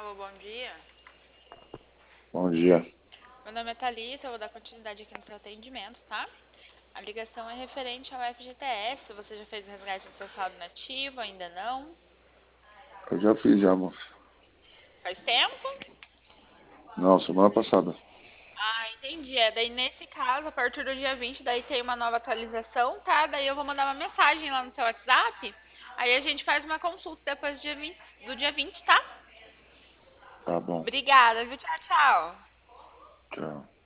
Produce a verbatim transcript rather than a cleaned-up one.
Alô, bom dia. Bom dia. Meu nome é Thalita, eu vou dar continuidade aqui no seu atendimento, tá? A ligação é referente ao F G T S. Você já fez o resgate do seu saldo nativo? Ainda não? Eu já fiz já, moço. Faz tempo? Não, semana passada. Ah, entendi. É, daí nesse caso, a partir do dia vinte, daí tem uma nova atualização, tá? Daí eu vou mandar uma mensagem lá no seu WhatsApp. Aí a gente faz uma consulta depois do dia vinte, do dia vinte, tá? Tá bom. Obrigada, viu? Tchau, tchau. Tchau.